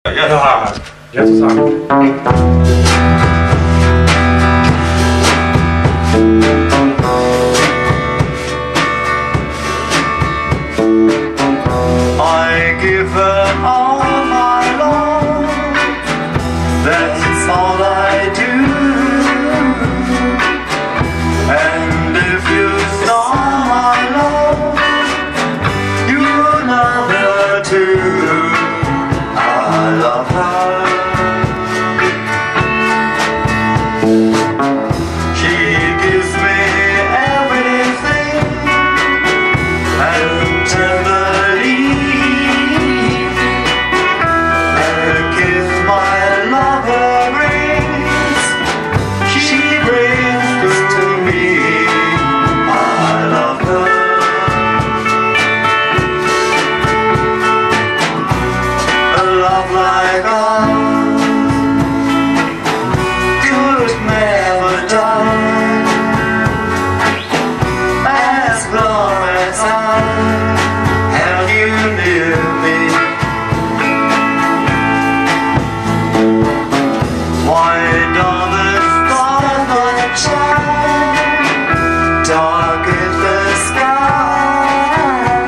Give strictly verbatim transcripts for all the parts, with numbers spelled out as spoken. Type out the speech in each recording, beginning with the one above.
Ja, jetzt ist an. I give her all my love, that's all I do. And if you saw my love, you would love her too. I love her. She gives me everything and tenderly. Her kiss my lover brings, she brings to me. I love her. A love like ours could never die, as long as I have you near me. Why do the stars not shine? Dark is the sky.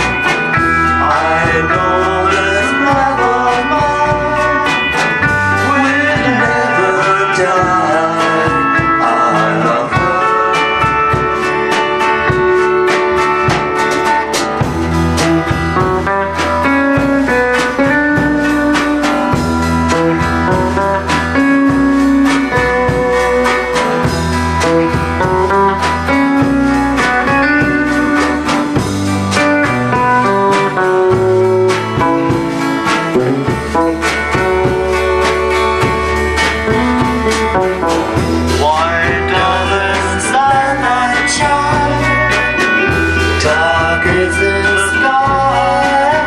I know this love of mine will never die. I love her. Why doesn't starlight shine? Dark is the sky.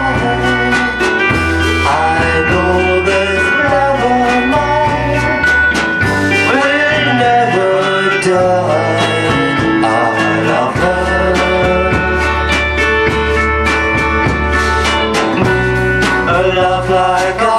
I know this love of mine will never die. I love her. A love like